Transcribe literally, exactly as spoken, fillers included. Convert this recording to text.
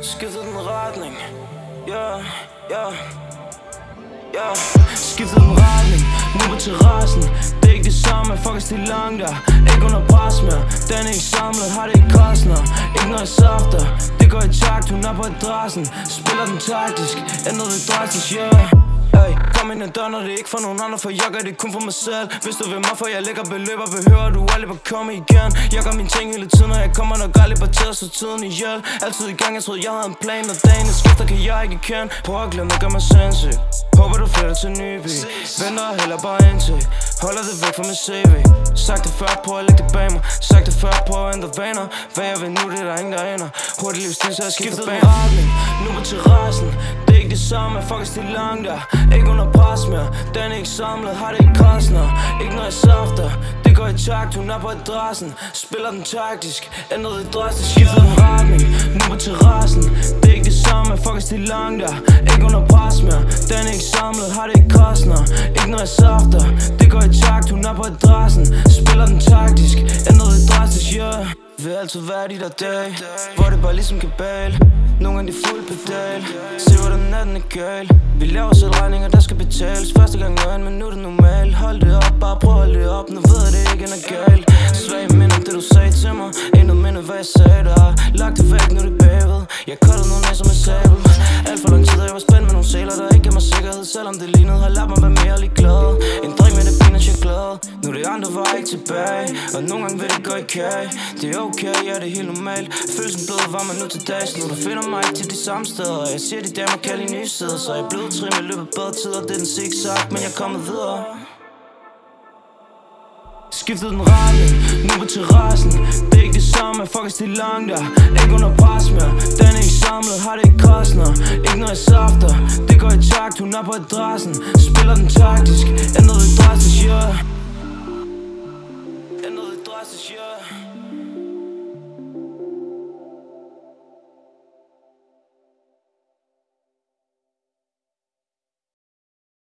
Skiftet den retning, ja, ja, ja. Skiftet den retning, nu på terrassen. Det er ikke det samme, fuck er stil langt der. Ikke under pres mere, den er ikke samlet, har det ikke kostner. Ikke når jeg safter, det går i takt, hun er på adressen. Spiller den taktisk, ændrer det drastisk, yeah. Hey, kom ind ad døren, og det er ikke for nogen andre, for jeg gør det kun for mig selv. Hvis du vil mig, for jeg lægger beløber, behøver du aldrig bare komme igen. Jeg gør mine ting hele tiden, og jeg kommer nok aldrig bare til at slå tiden ihjel. Altid i gang, jeg troede jeg havde en plan, og dagen er skifter, kan jeg ikke kende. Prøv at glemme, det gør mig sindssyg. Håber du flytter til Nyby. Venter og hælder bare indtil. Holder det væk fra min C V. Sagt det før, prøv at lægge det bag mig. Sagt det før, prøv at ændre vaner. Hvad jeg vil nu, det er der ingen der ender. Hurtigt livsstil, så jeg skifter bag retning. Nu på terrassen, det er ikke det samme, fuck er stil langt der. Ikke under pres mere, den er ikke samlet, har det ikke kostner. Ikke når jeg safter, det går i takt, hun er på adressen. Spiller den taktisk, ændrer det drastisk. Skifter den retning, nu på terrassen. Det er ikke det samme, fuck er stil langt der. Ikke under pres mere, den er ikke samlet, har det ikke kostner. Ikke når jeg safter, det går i takt, hun er på adressen. Spiller den taktisk, ændrer det drastisk, yeah. Vil altid være de der dage, hvor det bare ligesom kabal. Nogle gange de fuld pedal. Se hvordan natten er gal. Vi laver selv regninger, der skal betales. Første gang nøgen, men nu er det normalt. Hold det op, bare prøv at holde det op. Nu ved jeg det ikke er galt. Svag minder det du sagde til mig. Endnu minder hvad jeg sagde der. Lagt det væk, nu er det bagved. Jeg cutter nogle af som en sabel. Alt for lang tid, og jeg var spændt med nogle sæler, der ikke gav mig sikkerhed. Selvom det lignede, har lært mig være mere ligeglad. En drink med det pinde, jeg er glad. Nu er det andre var ikke tilbage. Og nogle gange vil det gå i kage. Det er okay, ja det er helt normalt. Følelsen blød var man nu til dags. Nu der finder mig ikke til de samme steder. Jeg siger de damer kan lide nye sider. Så jeg er blevet trin med løbet bedre tider. Det er den zigzag, men jeg er kommet videre. Skiftet den retning, nu på terrassen. Det er ikke det samme, fuck er stil langt der. Ikke under pres mere, den er ikke samlet, har det ikke kostner. Ikke når jeg safter, det går i takt, hun er på adressen. Spiller den taktisk,